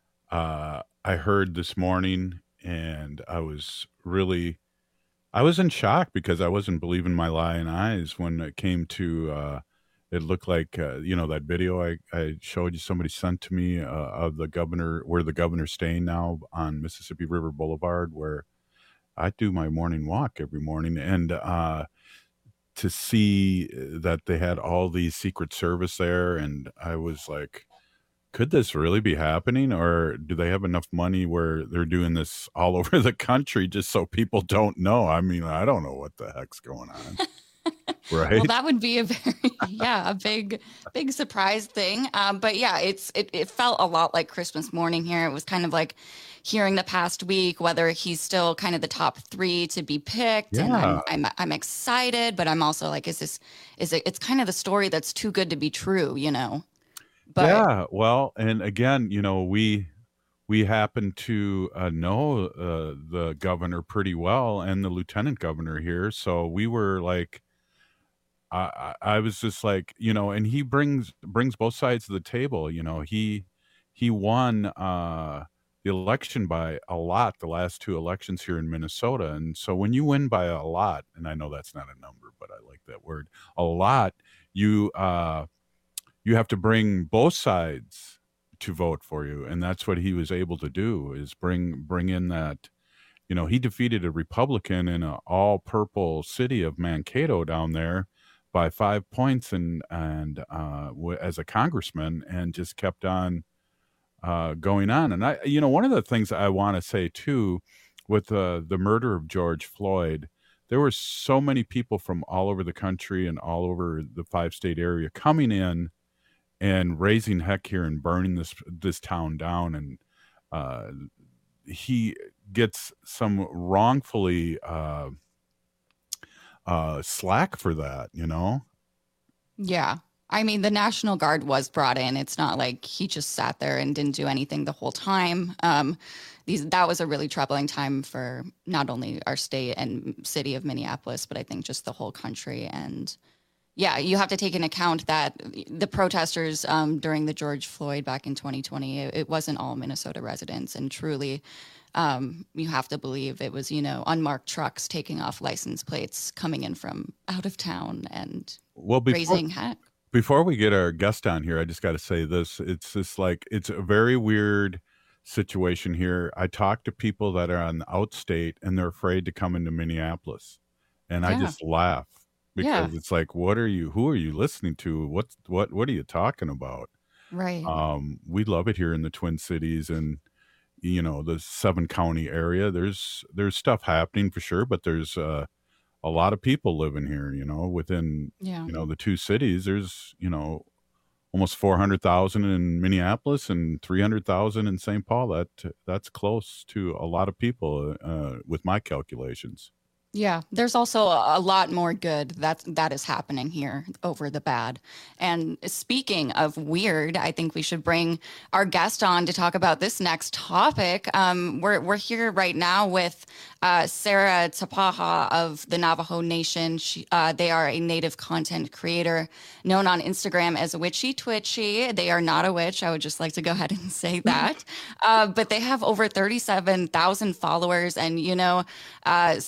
uh, I heard this morning and I was really, I was in shock because I wasn't believing my lying eyes when it came to, uh, it looked like, uh, you know, that video I, I showed you, somebody sent to me uh, of the governor, where the governor's staying now on Mississippi River Boulevard, where I do my morning walk every morning. And, uh, to see that they had all these Secret Service there, and I was like, could this really be happening, or do they have enough money where they're doing this all over the country just so people don't know? I mean, I don't know what the heck's going on. Right. Well, that would be a very, yeah, a big, big surprise thing. Um, but yeah, it's it, it felt a lot like Christmas morning here. It was kind of like hearing the past week whether he's still kind of the top three to be picked. And Yeah. I'm, I'm I'm excited, but I'm also like, is this is it? It's kind of the story that's too good to be true, you know. But Yeah, well, and again, you know, we we happen to uh, know uh, the governor pretty well and the lieutenant governor here, so we were like, I, I I was just like, you know, and he brings brings both sides of the table. You know, he he won uh, the election by a lot, the last two elections here in Minnesota, and so when you win by a lot, and I know that's not a number, but I like that word, a lot, you uh, you have to bring both sides to vote for you, and that's what he was able to do, is bring bring in that. You know, he defeated a Republican in an all purple city of Mankato down there by five points and and uh, w- as a congressman, and just kept on uh, going on. And I, you know, one of the things I want to say too, with uh, the murder of George Floyd, there were so many people from all over the country and all over the five state area coming in and raising heck here and burning this this town down. And uh, he gets some wrongfully uh, uh, slack for that, you know? yeah, I mean, the National Guard was brought in. It's not like he just sat there and didn't do anything the whole time. Um, these that was a really troubling time for not only our state and city of Minneapolis, but I think just the whole country. And yeah, you have to take into account that the protesters um, during the George Floyd back in twenty twenty, it, it wasn't all Minnesota residents. And truly, um, you have to believe it was, you know, unmarked trucks taking off license plates coming in from out of town and Well, before, raising heck. before we get our guest on here, I just got to say this. It's just like, it's a very weird situation here. I talk to people that are on the outstate and they're afraid to come into Minneapolis. And I Yeah. just laugh because Yeah. it's like, what are you, who are you listening to? What, what, what are you talking about? Right. Um, we love it here in the Twin Cities and, you know, the seven county area. There's, there's stuff happening for sure, but there's, uh, a lot of people living here, you know, within, Yeah. you know, the two cities. There's, you know, almost four hundred thousand in Minneapolis and three hundred thousand in Saint Paul. That that's close to a lot of people uh, with my calculations. Yeah, there's also a a lot more good that that is happening here over the bad. And speaking of weird, I think we should bring our guest on to talk about this next topic. Um, we're we're here right now with uh, Sarah Tapaha of the Navajo Nation. She, uh, they are a native content creator known on Instagram as Witchy Twitchy. They are not a witch. I would just like to go ahead and say that. uh, but they have over thirty-seven thousand followers. And, you know, uh, Sarah just really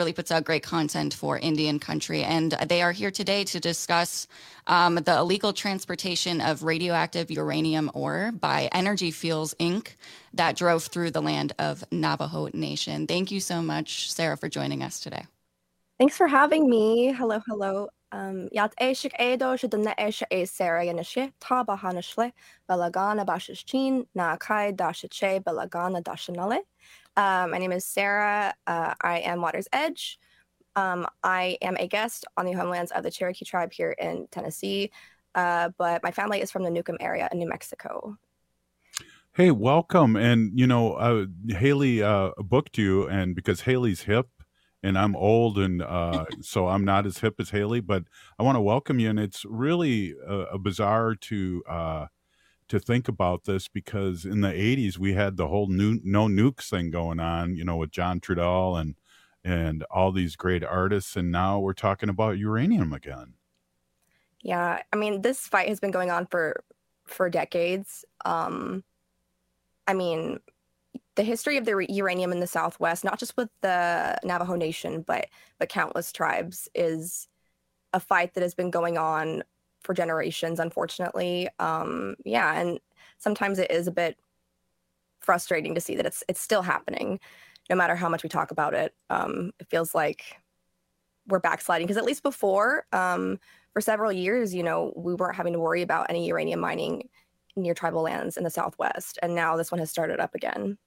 really puts out great content for Indian country. And they are here today to discuss um, the illegal transportation of radioactive uranium ore by Energy Fuels, Incorporated that drove through the land of Navajo Nation. Thank you so much, Sarah, for joining us today. Thanks for having me. Hello, hello. Um, Yat Ashik Edo Shadana Asha A Sarah Yanashe, Taba Hanashle, Balagana Bashichin, Nakai Dashache, Balagana Dashanale. Uh, my name is Sarah. Uh, I am Water's Edge. Um, I am a guest on the homelands of the Cherokee tribe here in Tennessee, uh, but my family is from the Newcomb area in New Mexico. Hey, welcome. And, you know, uh, Haley uh, booked you, and because Haley's hip, and I'm old, and uh, so I'm not as hip as Haley, but I want to welcome you. And it's really a, a bizarre to uh, to think about this, because in the eighties we had the whole nu- no nukes thing going on, you know, with John Trudell and and all these great artists, and now we're talking about uranium again. Yeah, I mean, this fight has been going on for for decades. Um, I mean. The history of the uranium in the Southwest, not just with the Navajo Nation, but but countless tribes, is a fight that has been going on for generations, unfortunately. Um, yeah, and sometimes it is a bit frustrating to see that it's it's still happening, no matter how much we talk about it. Um, it feels like we're backsliding, because at least before, um, for several years, you know, we weren't having to worry about any uranium mining near tribal lands in the Southwest, and now this one has started up again.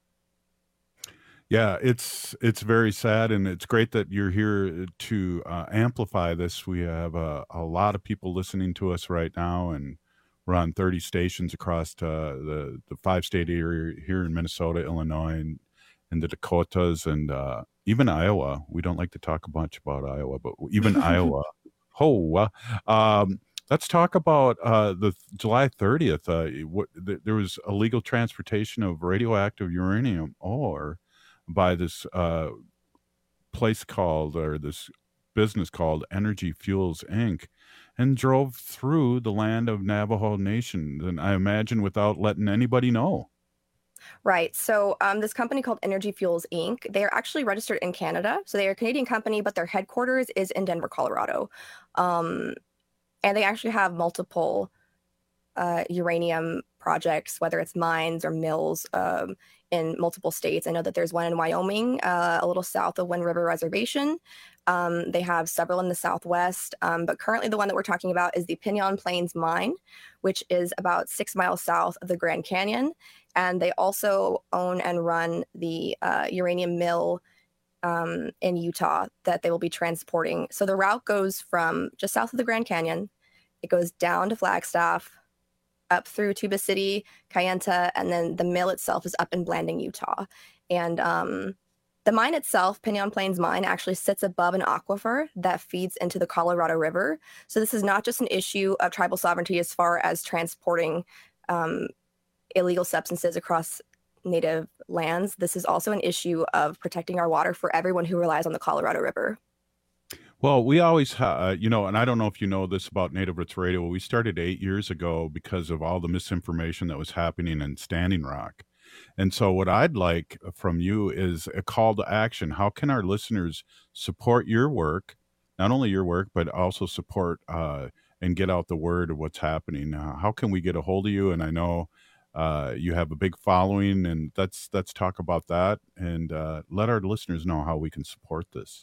Yeah, it's it's very sad, and it's great that you're here to uh, amplify this. We have a, a lot of people listening to us right now, and we're on thirty stations across uh, the the five state area here in Minnesota, Illinois, and, and the Dakotas, and uh, even Iowa. We don't like to talk much about Iowa, but even Iowa. Oh, um, let's talk about uh, the July thirtieth. Uh, what, th- there was illegal transportation of radioactive uranium ore by this uh, place called, or this business called Energy Fuels, Incorporated, and drove through the land of Navajo Nation, and I imagine without letting anybody know. Right. So um, this company called Energy Fuels, Incorporated, they are actually registered in Canada. So they are a Canadian company, but their headquarters is in Denver, Colorado. Um, and they actually have multiple uh, uranium projects, whether it's mines or mills, um, in multiple states. I know that there's one in Wyoming, uh, a little south of Wind River Reservation. Um, they have several in the Southwest, um, but currently the one that we're talking about is the Pinyon Plains Mine, which is about six miles south of the Grand Canyon. And they also own and run the uh, uranium mill um, in Utah that they will be transporting. So the route goes from just south of the Grand Canyon, it goes down to Flagstaff, up through Tuba City, Kayenta, and then the mill itself is up in Blanding, Utah. And um, the mine itself, Pinyon Plains Mine, actually sits above an aquifer that feeds into the Colorado River. So this is not just an issue of tribal sovereignty as far as transporting um, illegal substances across Native lands. This is also an issue of protecting our water for everyone who relies on the Colorado River. Well, we always, uh, you know, and I don't know if you know this about Native Roots Radio. We started eight years ago because of all the misinformation that was happening in Standing Rock. And so what I'd like from you is a call to action. How can our listeners support your work, not only your work, but also support uh, and get out the word of what's happening? Uh, how can we get a hold of you? And I know uh, you have a big following, and let's, let's talk about that, and uh, let our listeners know how we can support this.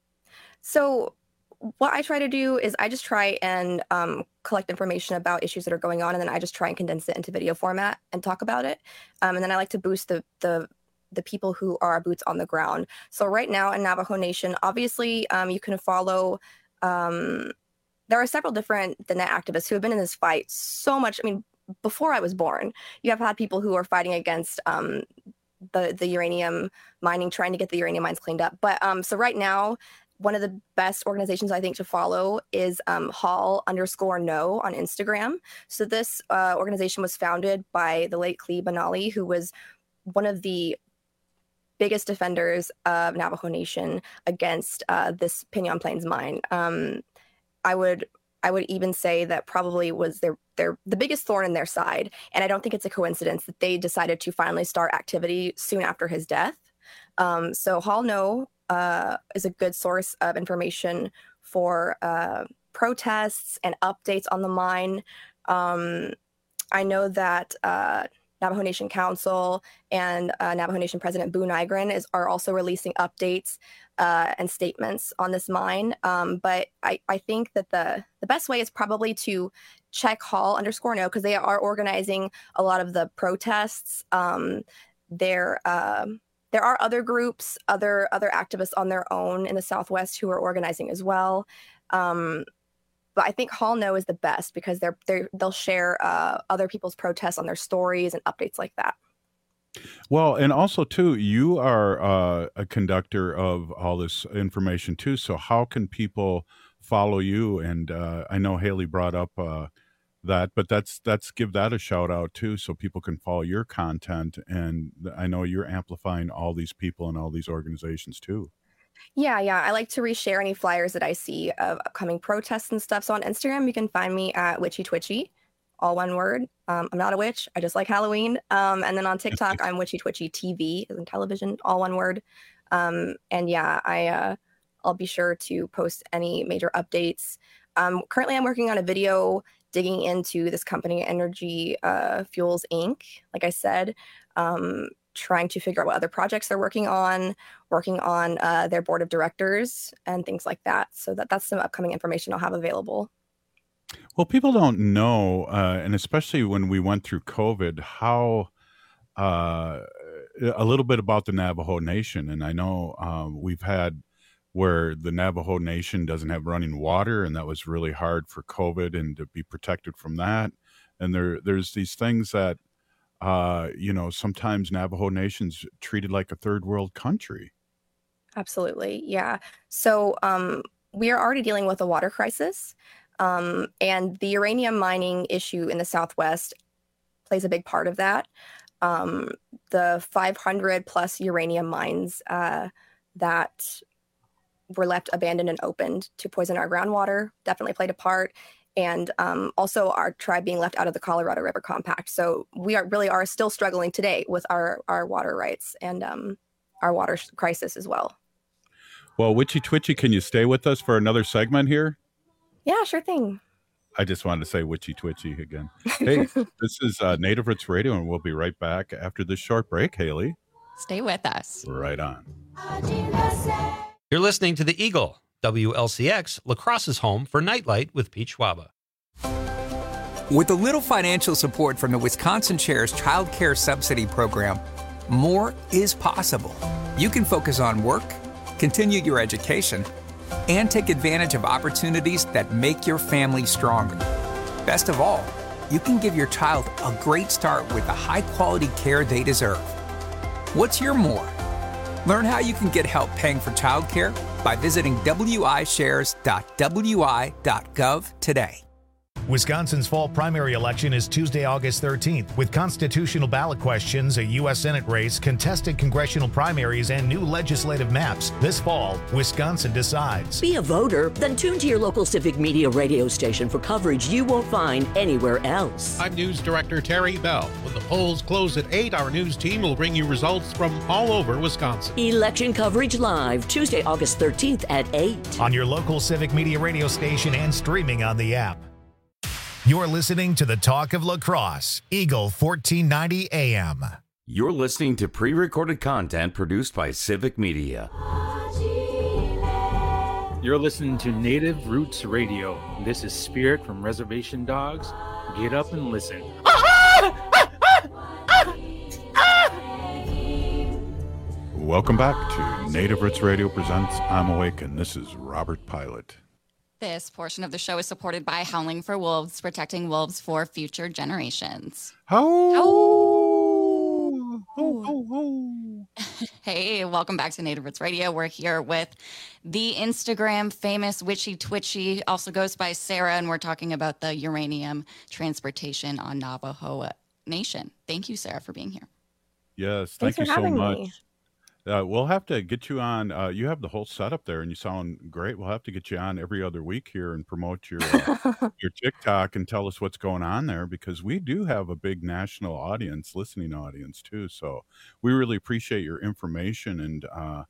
So what I try to do is I just try and um, collect information about issues that are going on, and then I just try and condense it into video format and talk about it. Um, and then I like to boost the the the people who are boots on the ground. So right now in Navajo Nation, obviously um, you can follow. Um, there are several different Diné activists who have been in this fight so much. I mean, before I was born, you have had people who are fighting against um, the the uranium mining, trying to get the uranium mines cleaned up. But um, so right now, one of the best organizations I think to follow is um, Hall underscore no on Instagram. So this uh, organization was founded by the late Clee Benally, who was one of the biggest defenders of Navajo Nation against uh, this Pinyon Plains mine. Um, I would I would even say that probably was their their the biggest thorn in their side. And I don't think it's a coincidence that they decided to finally start activity soon after his death. Um, so Hall No uh, is a good source of information for uh, protests and updates on the mine. Um, I know that uh, Navajo Nation Council and uh, Navajo Nation President Boo Nygren is, are also releasing updates uh, and statements on this mine. Um, but I, I think that the, the best way is probably to check Hall underscore no, because they are organizing a lot of the protests. Um, there, uh, there are other groups, other other activists on their own in the Southwest who are organizing as well. Um, But I think Hall No is the best because they're, they're they'll share uh, other people's protests on their stories and updates like that. Well, and also too, you are uh, a conductor of all this information too. So how can people follow you? And uh, I know Haley brought up uh, that, but that's that's give that a shout out too, so people can follow your content. And I know you're amplifying all these people and all these organizations too. Yeah, yeah. I like to reshare any flyers that I see of upcoming protests and stuff. So on Instagram, you can find me at Witchy Twitchy, all one word. Um, I'm not a witch. I just like Halloween. Um, and then on TikTok, I'm Witchy Twitchy T V, as in television, all one word. Um, and yeah, I, uh, I'll be sure to post any major updates. Um, currently, I'm working on a video digging into this company, Energy uh, Fuels Incorporated. Like I said, um, trying to figure out what other projects they're working on, working on uh, their board of directors and things like that. So that that's some upcoming information I'll have available. Well, people don't know, uh, and especially when we went through COVID, how uh, a little bit about the Navajo Nation. And I know um, we've had where the Navajo Nation doesn't have running water, and that was really hard for COVID and to be protected from that. And there there's these things that Uh, you know, sometimes Navajo Nation's treated like a third world country. Absolutely. Yeah. So um, we are already dealing with a water crisis. Um, and the uranium mining issue in the Southwest plays a big part of that. Um, the five hundred plus uranium mines uh, that were left abandoned and opened to poison our groundwater definitely played a part. And um, also our tribe being left out of the Colorado River Compact. So we are really are still struggling today with our, our water rights and um, our water crisis as well. Well, Witchy Twitchy, can you stay with us for another segment here? Yeah, sure thing. I just wanted to say Witchy Twitchy again. Hey, this is uh, Native Roots Radio, and we'll be right back after this short break, Haley. Stay with us. Right on. You're listening to The Eagle. W L C X, La Crosse's home for Nightlight with Pete Schwaba. With a little financial support from the Wisconsin Chair's Child Care Subsidy Program, more is possible. You can focus on work, continue your education, and take advantage of opportunities that make your family stronger. Best of all, you can give your child a great start with the high-quality care they deserve. What's your more? Learn how you can get help paying for childcare by visiting w i shares dot w i dot gov today. Wisconsin's fall primary election is Tuesday, August thirteenth, with constitutional ballot questions, a U S Senate race, contested congressional primaries, and new legislative maps. This fall, Wisconsin decides. Be a voter, then tune to your local Civic Media radio station for coverage you won't find anywhere else. I'm News Director Terry Bell. When the polls close at eight, our news team will bring you results from all over Wisconsin. Election coverage live, Tuesday, August thirteenth at eight. On your local Civic Media radio station and streaming on the app. You're listening to the Talk of La Crosse, Eagle fourteen ninety A M. You're listening to pre-recorded content produced by Civic Media. You're listening to Native Roots Radio. This is Spirit from Reservation Dogs. Get up and listen. Welcome back to Native Roots Radio presents I'm Awake, and this is Robert Pilot. This portion of the show is supported by Howling for Wolves, protecting wolves for future generations. Oh! Oh, oh, oh. Hey, welcome back to Native Roots Radio. We're here with the Instagram famous Witchy Twitchy, also goes by Sarah, and we're talking about the uranium transportation on Navajo Nation. Thank you, Sarah, for being here. Yes, Thanks thank for you so having much. me. Uh, we'll have to get you on. Uh, you have the whole setup there, and you sound great. We'll have to get you on every other week here and promote your uh, your TikTok and tell us what's going on there, because we do have a big national audience, listening audience too. So we really appreciate your information, and uh,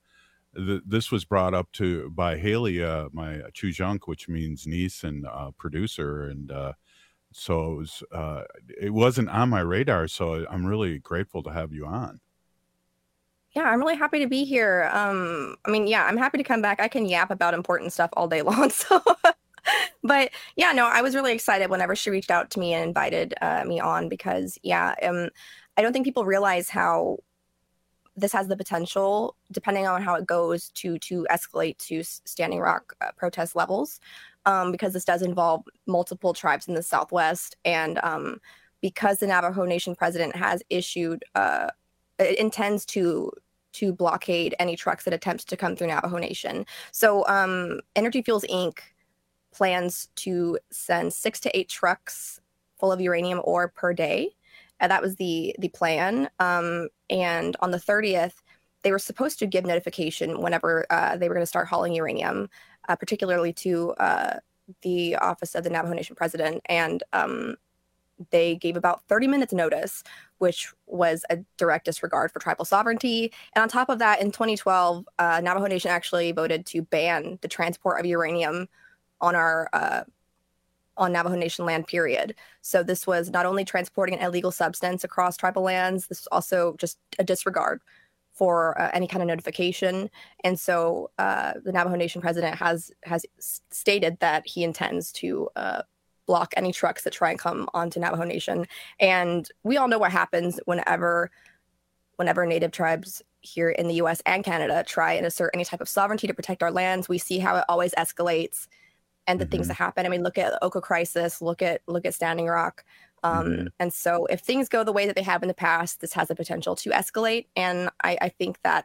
th- this was brought up to by Haley, uh, my Chujunk, which means niece and uh, producer, and uh, so it was. Uh, it wasn't on my radar, so I'm really grateful to have you on. Yeah, I'm really happy to be here. Um, I mean, yeah, I'm happy to come back. I can yap about important stuff all day long. So, but yeah, no, I was really excited whenever she reached out to me and invited uh, me on because, yeah, um, I don't think people realize how this has the potential, depending on how it goes, to to escalate to Standing Rock uh, protest levels, um, because this does involve multiple tribes in the Southwest, and um, because the Navajo Nation president has issued. Uh, It intends to to blockade any trucks that attempt to come through Navajo Nation. So um, Energy Fuels Incorporated plans to send six to eight trucks full of uranium ore per day. And that was the the plan. Um, and on the thirtieth, they were supposed to give notification whenever uh, they were going to start hauling uranium, uh, particularly to uh, the office of the Navajo Nation president. And um, they gave about thirty minutes notice, which was a direct disregard for tribal sovereignty. And on top of that, in twenty twelve, uh, Navajo Nation actually voted to ban the transport of uranium on our uh, on Navajo Nation land, period. So this was not only transporting an illegal substance across tribal lands, this was also just a disregard for uh, any kind of notification. And so uh, the Navajo Nation president has has stated that he intends to uh, block any trucks that try and come onto Navajo Nation. And we all know what happens whenever whenever Native tribes here in the U S and Canada try and assert any type of sovereignty to protect our lands. We see how it always escalates and the mm-hmm. things that happen. I mean, look at the Oka crisis, look at look at Standing Rock. Um, mm-hmm. And so if things go the way that they have in the past, this has the potential to escalate. And I, I think that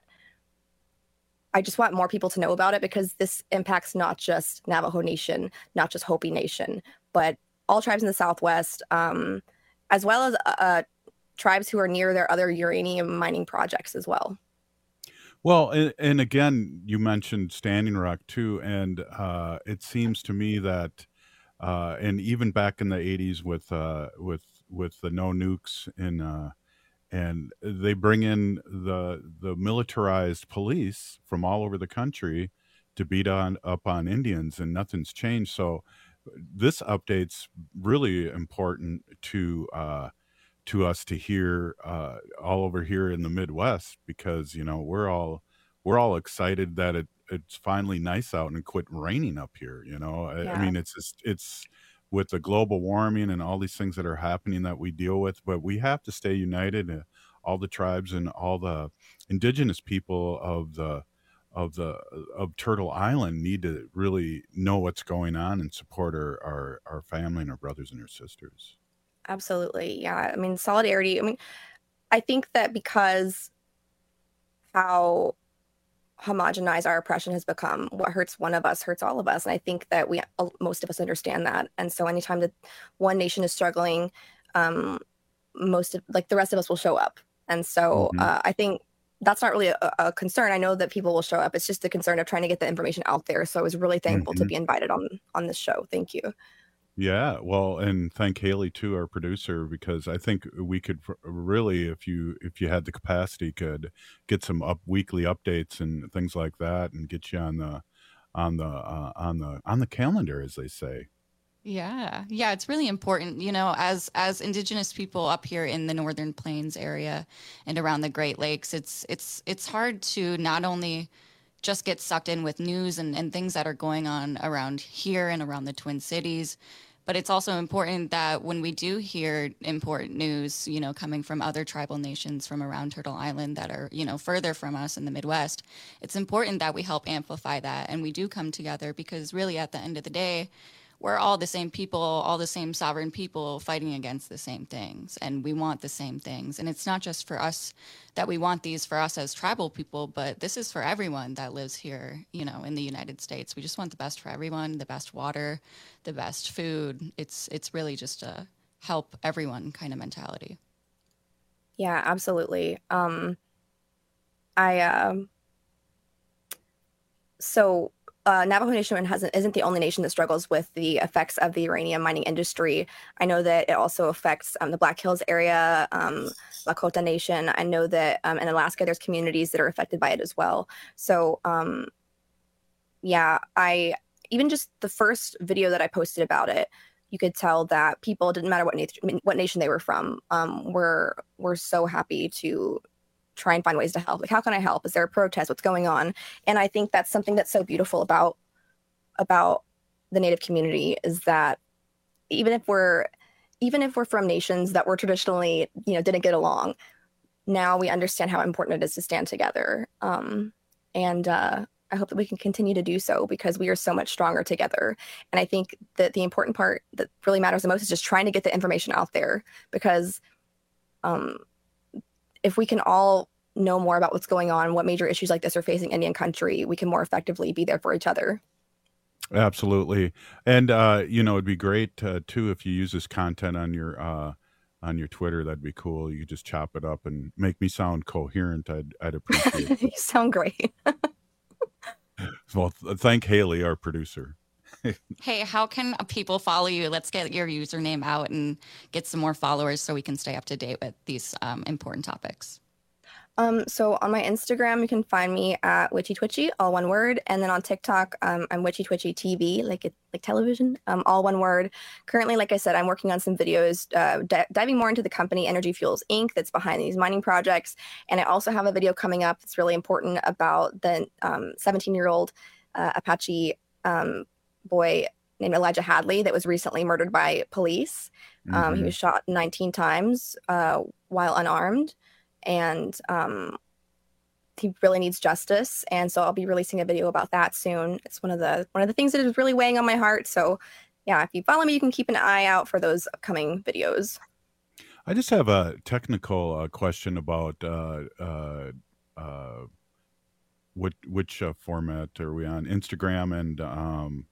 I just want more people to know about it, because this impacts not just Navajo Nation, not just Hopi Nation, but all tribes in the Southwest, um, as well as uh, tribes who are near their other uranium mining projects as well. Well, and, and again, you mentioned Standing Rock too, and uh, it seems to me that, uh, and even back in the eighties with uh, with with the no nukes in, uh, and they bring in the the militarized police from all over the country to beat on up on Indians, and nothing's changed. So this update's really important to uh, to us to hear uh, all over here in the Midwest, because you know we're all we're all excited that it it's finally nice out and quit raining up here. You know, I, Yeah. I mean it's just it's with the global warming and all these things that are happening that we deal with, but we have to stay united. Uh, all the tribes and all the indigenous people of the of the of Turtle Island need to really know what's going on and support our our, our family and our brothers and our sisters. Absolutely. Yeah. I mean, solidarity. I mean, I think that because how homogenized our oppression has become, what hurts one of us hurts all of us. And I think that we, uh, most of us understand that. And so anytime that one nation is struggling, um, most of, like the rest of us will show up. And so Mhm. uh, I think that's not really a, a concern. I know that people will show up. It's just a concern of trying to get the information out there. So I was really thankful to Mhm. be invited on, on this show. Thank you. Yeah, well, and thank Haley too, our producer, because I think we could r- really, if you if you had the capacity, could get some up weekly updates and things like that, and get you on the on the uh, on the on the calendar, as they say. Yeah. Yeah, it's really important, you know, as as indigenous people up here in the Northern Plains area and around the Great Lakes, it's it's it's hard to not only just get sucked in with news and, and things that are going on around here and around the Twin Cities, but it's also important that when we do hear important news, you know, coming from other tribal nations from around Turtle Island that are, you know, further from us in the Midwest, it's important that we help amplify that and we do come together, because really at the end of the day, we're all the same people, all the same sovereign people fighting against the same things, and we want the same things. And it's not just for us that we want these for us as tribal people, but this is for everyone that lives here, you know, in the United States. We just want the best for everyone, the best water, the best food. It's it's really just a help everyone kind of mentality. Yeah, absolutely. Um, I um, so uh, Navajo Nation hasn't, isn't the only nation that struggles with the effects of the uranium mining industry. I know that it also affects um, the Black Hills area, um, Lakota Nation. I know that um, in Alaska, there's communities that are affected by it as well. So, um, yeah, I even just the first video that I posted about it, you could tell that people, didn't matter what, na- what nation they were from, um, were, were so happy to try and find ways to help. Like, how can I help? Is there a protest? What's going on? And I think that's something that's so beautiful about about the Native community, is that even if we're even if we're from nations that were traditionally, you know, didn't get along, now we understand how important it is to stand together. Um, and uh, I hope that we can continue to do so, because we are so much stronger together. And I think that the important part that really matters the most is just trying to get the information out there, because um, if we can all know more about what's going on, what major issues like this are facing Indian country, we can more effectively be there for each other. Absolutely. And, uh, you know, it'd be great, uh, too, if you use this content on your uh, on your Twitter. That'd be cool. You could just chop it up and make me sound coherent. I'd, I'd appreciate it. You sound great. Well, th- thank Haley, our producer. Hey, how can people follow you? Let's get your username out and get some more followers so we can stay up to date with these um, important topics. Um, so on my Instagram, you can find me at Witchy Twitchy, all one word. And then on TikTok, um, I'm Witchy Twitchy T V, like it, like television, um, all one word. Currently, like I said, I'm working on some videos, uh, di- diving more into the company Energy Fuels Incorporated that's behind these mining projects. And I also have a video coming up that's really important about the um, seventeen-year-old uh, Apache um, boy named Elijah Hadley that was recently murdered by police. Um, Mm-hmm. He was shot nineteen times uh, while unarmed. And um, he really needs justice. And so I'll be releasing a video about that soon. It's one of the one of the things that is really weighing on my heart. So yeah, if you follow me, you can keep an eye out for those upcoming videos. I just have a technical uh, question about uh, uh, uh, what, which uh, format are we on? Instagram and um,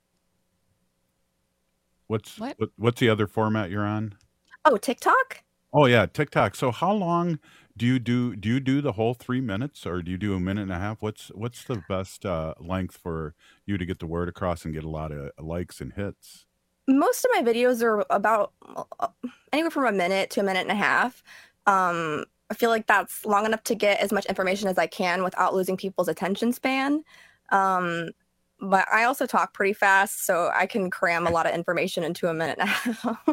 what's What? what, what's the other format you're on? Oh, TikTok? Oh yeah, TikTok. So how long do you do do you do the whole three minutes, or do you do a minute and a half? What's what's the best uh, length for you to get the word across and get a lot of likes and hits? Most of my videos are about uh, anywhere from a minute to a minute and a half. Um, I feel like that's long enough to get as much information as I can without losing people's attention span. Um, but I also talk pretty fast, so I can cram a lot of information into a minute and a half.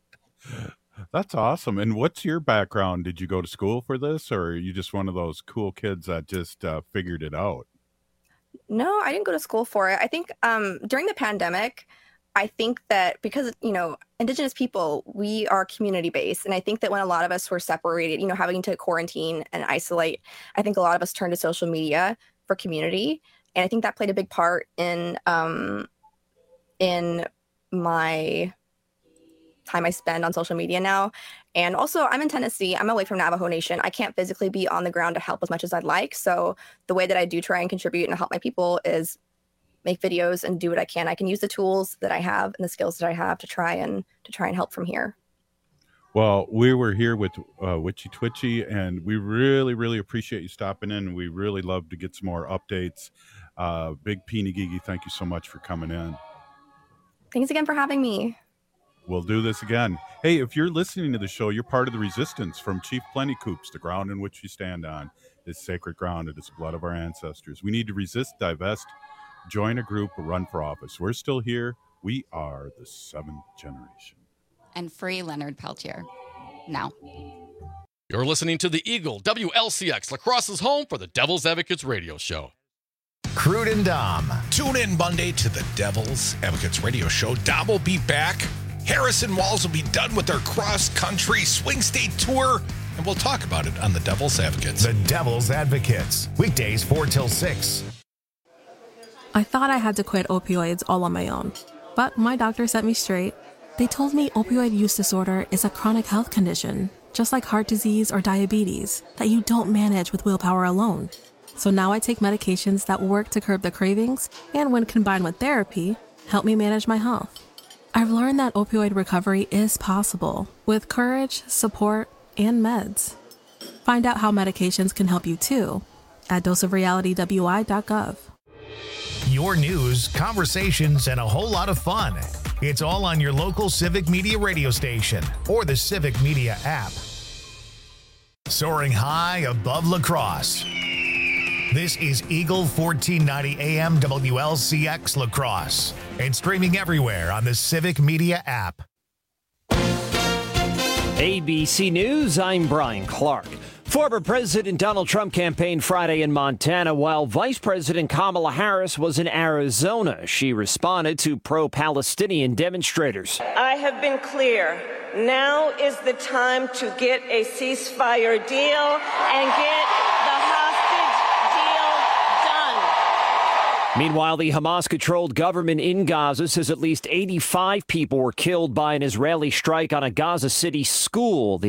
That's awesome. And what's your background? Did you go to school for this, or are you just one of those cool kids that just uh, figured it out? No, I didn't go to school for it. I think um, during the pandemic, I think that because, you know, Indigenous people, we are community based. And I think that when a lot of us were separated, you know, having to quarantine and isolate, I think a lot of us turned to social media for community. And I think that played a big part in um, in my time I spend on social media now. And also, I'm in Tennessee. I'm away from Navajo Nation. I can't physically be on the ground to help as much as I'd like. So the way that I do try and contribute and help my people is make videos and do what I can. I can use the tools that I have and the skills that I have to try and to try and help from here. Well, we were here with uh, Witchy Twitchy, and we really, really appreciate you stopping in. We really love to get some more updates. Uh, Big Peeny Gigi, thank you so much for coming in. Thanks again for having me. We'll do this again. Hey, if you're listening to the show, you're part of the resistance from Chief Plenty Coops. The ground in which we stand on is sacred ground. It is the blood of our ancestors. We need to resist, divest, join a group, or run for office. We're still here. We are the seventh generation. And free Leonard Peltier. Now. You're listening to the Eagle, W L C X, La Crosse's home for the Devil's Advocates radio show. Crude and Dom. Tune in Monday to the Devil's Advocates radio show. Dom will be back. Harrison Walls will be done with their cross-country swing state tour, and we'll talk about it on the Devil's Advocates. The Devil's Advocates. Weekdays four till six. I thought I had to quit opioids all on my own, but my doctor set me straight. They told me opioid use disorder is a chronic health condition, just like heart disease or diabetes, that you don't manage with willpower alone. So now I take medications that work to curb the cravings, and when combined with therapy, help me manage my health. I've learned that opioid recovery is possible with courage, support, and meds. Find out how medications can help you too at dose of reality w i dot gov. Your news, conversations, and a whole lot of fun. It's all on your local Civic Media radio station or the Civic Media app. Soaring high above La Crosse. This is Eagle fourteen ninety A M W L C X La Crosse and streaming everywhere on the Civic Media app. A B C News, I'm Brian Clark. Former President Donald Trump campaigned Friday in Montana while Vice President Kamala Harris was in Arizona. She responded to pro-Palestinian demonstrators. I have been clear. Now is the time to get a ceasefire deal and get the hostage deal done. Meanwhile, the Hamas-controlled government in Gaza says at least eighty-five people were killed by an Israeli strike on a Gaza City school. The